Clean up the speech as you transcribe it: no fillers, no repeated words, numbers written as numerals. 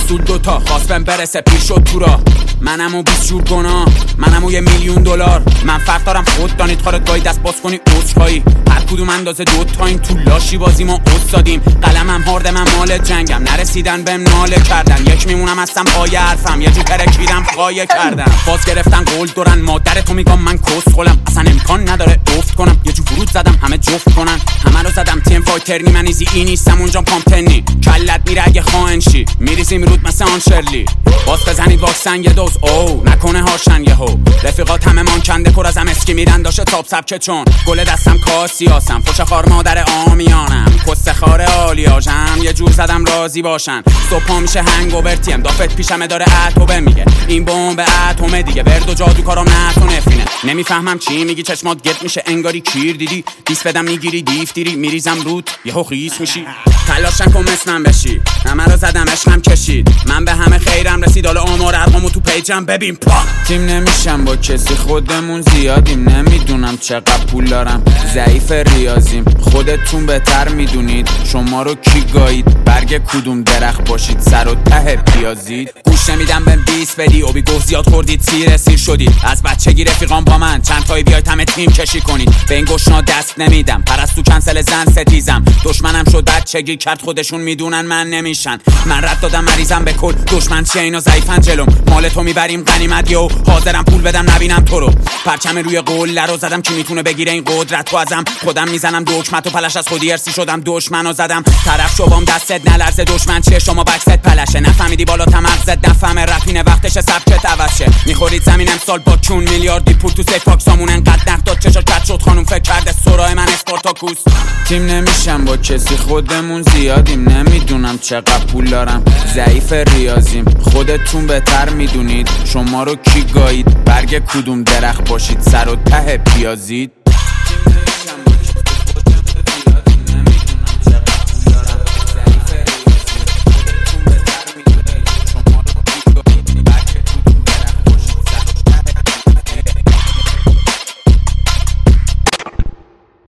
اصول دوتا خواست بهم برسه پیر شد تو راه. منم و 20 جور گناه، منم و $1,000,000. من فرق دارم خود دانید خارت گاهی دست باز کنی عذرخواهی. هر کدوم اندازه دوتاییم تو لاشی بازی ما استادیم. قلمم هارده من مال جنگم، نرسیدن بهم ناله کردن. یک میمونم هستم پای حرفم، یه جو ترکیدم خایه کردم. باز گرفتن قول دارن مادر تو میگم من کس خولم. اصلا امکان نداره افت کنم، یه جو فرود زدم همه جفت کنن. همه رو زدم تیم فایترنی، من ایزی ای نیستم اونجا پامپنی. کلت میره اگه خائنشی، میریزیم رود مثل آن شرلی. باز بزنید واکسن یه دوز او نکنه هاشن یهو. رفیقات همه مان کنده پر ازم اسکی میرن داشه تاپ سبکه چون گل دستم کاسیاسم. فوش خار مادر آمیانم، کس خار آلیاژم. یه جور زدم راضی باشن. صبح میشه هنگوورتیم، دافت پیشمه داره اتوبه میگه این بمب اتمه دیگه. ورد و جادو کارام نه تو نفرینه. نمیفهمم چی میگی، چشمات گرد میشه انگاری کیر دیدی. دیس بدم میگیری دیفتیری، میریزم رود یهو خیس میشی. تلاشن کن مثل من بشی، همه رو زدم عشقم کشید. من به همه خیرم رسید، حالا آمار ارقامو تو پیجم ببین پا. تیم نمیشم با کسی، خودمون زیادیم. نمیدونم چقدر پول دارم، ضعیف ریاضیم. خودتون بهتر میدونید، شما رو کی گایید. برگ کدوم درخت باشید، سر و ته پیازید. گوش نمیدم بهم 20 بدی، اوبی گوه زیاد خوردید سیر شدید. از بچگی رفیقام با من، چند تایی بیاید همه تیم کشی کنید. به این گشنا دست نمیدم، پرستو کنسل زن ستیزم. دشمنم شد بچگی کرد، خودشون میدونن من نمیشن. من رد دادم مریضم به کل، دشمن چیه اینا ضعیفن جلوم. مال تو میبریم غنیمت یو، حاضرم پول بدم نبینم تو رو. پرچم روی قله رو زدم، کی میتونه بگیره این قدرت تو ازم. خودم میزنم دکمت و پلش، از خودی ارسی شدم دشمنو زدم. طرف شوام دستت نلرزه، دشمن چیه شما بکست پلشه. نفهمیدی بالا تمغزت نفهمه رپینه، وقتشه سبکت عوض شه. میخورید زمین امسال با چون میلیاردی پول تو سیف باکسامون. انقدر نقد داد چشاش کج شد خانوم، فکر کرده سرای من اسپارتاکوس. تیم نمیشم با کسی، خودمون زیادیم. نمیدونم چقدر پول دارم، ضعیف ریاضیم. خودتون بهتر میدونید، شما رو کی گایید. برگ کدوم درخت باشید، سر و ته پیازید.